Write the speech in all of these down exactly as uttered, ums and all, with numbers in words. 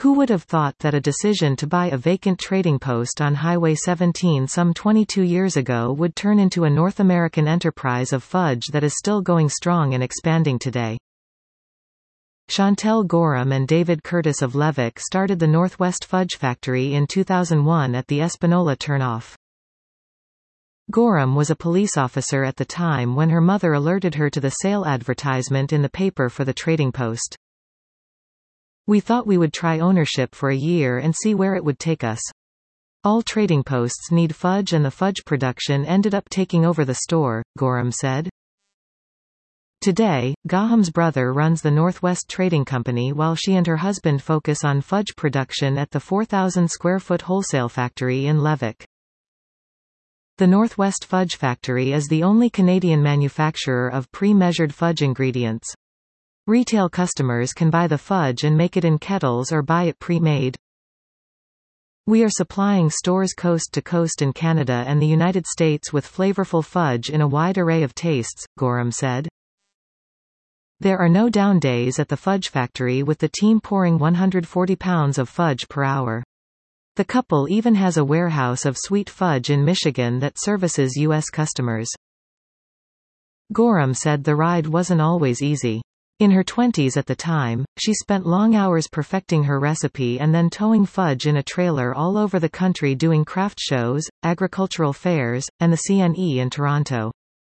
Who would have thought that a decision to buy a vacant trading post on Highway seventeen some twenty-two years ago would turn into a North American enterprise of fudge that is still going strong and expanding today? Chantel Gorham and David Curtis of Levick started the Northwest Fudge Factory in two thousand one at the Espanola turnoff. Gorham was a police officer at the time when her mother alerted her to the sale advertisement in the paper for the trading post. "We thought we would try ownership for a year and see where it would take us. All trading posts need fudge and the fudge production ended up taking over the store," Gorham said. Today, Gorham's brother runs the Northwest Trading Company while she and her husband focus on fudge production at the four thousand square foot wholesale factory in Levick. The Northwest Fudge Factory is the only Canadian manufacturer of pre-measured fudge ingredients. Retail customers can buy the fudge and make it in kettles or buy it pre-made. "We are supplying stores coast to coast in Canada and the United States with flavorful fudge in a wide array of tastes," Gorham said. There are no down days at the fudge factory with the team pouring one hundred forty pounds of fudge per hour. The couple even has a warehouse of sweet fudge in Michigan that services U S customers. Gorham said the ride wasn't always easy. In her twenties at the time, she spent long hours perfecting her recipe and then towing fudge in a trailer all over the country doing craft shows, agricultural fairs, and the C N E in Toronto.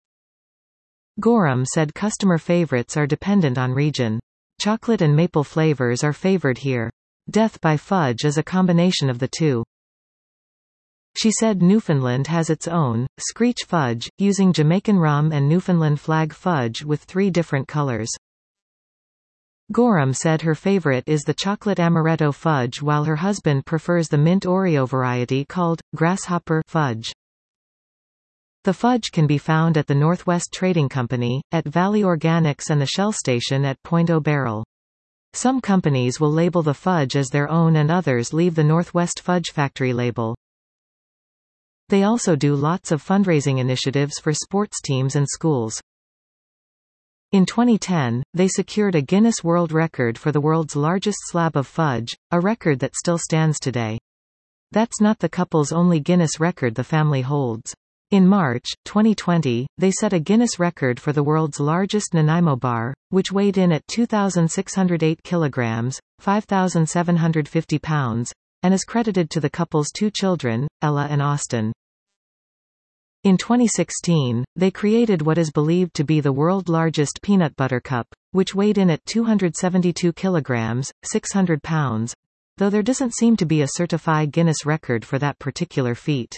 Gorham said customer favorites are dependent on region. Chocolate and maple flavors are favored here. Death by fudge is a combination of the two. She said Newfoundland has its own, Screech fudge, using Jamaican rum and Newfoundland flag fudge with three different colors. Gorham said her favorite is the chocolate amaretto fudge while her husband prefers the mint Oreo variety called grasshopper fudge. The fudge can be found at the Northwest Trading Company, at Valley Organics and the Shell Station at Point O'Barrel. Some companies will label the fudge as their own and others leave the Northwest Fudge Factory label. They also do lots of fundraising initiatives for sports teams and schools. In twenty ten, they secured a Guinness World Record for the world's largest slab of fudge, a record that still stands today. That's not the couple's only Guinness record the family holds. In March twenty twenty, they set a Guinness record for the world's largest Nanaimo bar, which weighed in at two thousand six hundred eight kilograms, five thousand seven hundred fifty pounds, and is credited to the couple's two children, Ella and Austin. In twenty sixteen, they created what is believed to be the world's largest peanut butter cup, which weighed in at two hundred seventy-two kilograms, six hundred pounds, though there doesn't seem to be a certified Guinness record for that particular feat.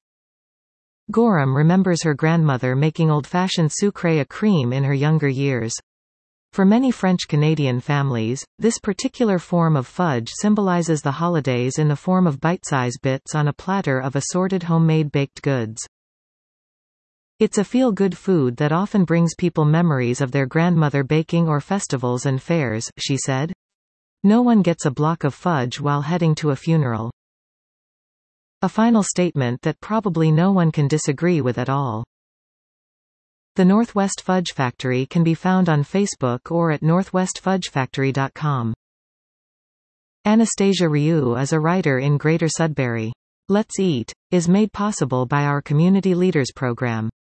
Gorham remembers her grandmother making old-fashioned sucre à crème in her younger years. For many French-Canadian families, this particular form of fudge symbolizes the holidays in the form of bite-sized bits on a platter of assorted homemade baked goods. It's a feel-good food that often brings people memories of their grandmother baking or festivals and fairs, she said. No one gets a block of fudge while heading to a funeral. A final statement that probably no one can disagree with at all. The Northwest Fudge Factory can be found on Facebook or at northwest fudge factory dot com. Anastasia Ryu is a writer in Greater Sudbury. Let's Eat is made possible by our Community Leaders Program.